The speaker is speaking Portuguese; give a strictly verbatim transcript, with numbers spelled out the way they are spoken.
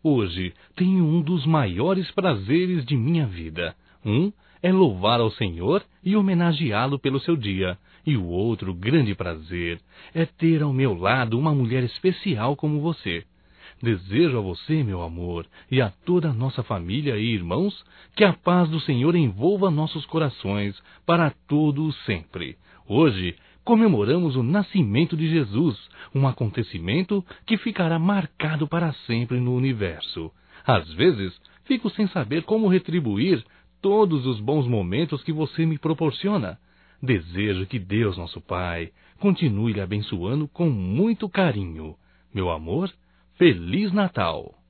Hoje tenho um dos maiores prazeres de minha vida. Um é louvar ao Senhor e homenageá-lo pelo seu dia. E o outro grande prazer é ter ao meu lado uma mulher especial como você. Desejo a você, meu amor, e a toda a nossa família e irmãos, que a paz do Senhor envolva nossos corações para todo o sempre. Hoje comemoramos o nascimento de Jesus, um acontecimento que ficará marcado para sempre no universo. Às vezes, fico sem saber como retribuir todos os bons momentos que você me proporciona. Desejo que Deus, nosso Pai, continue lhe abençoando com muito carinho. Meu amor, Feliz Natal!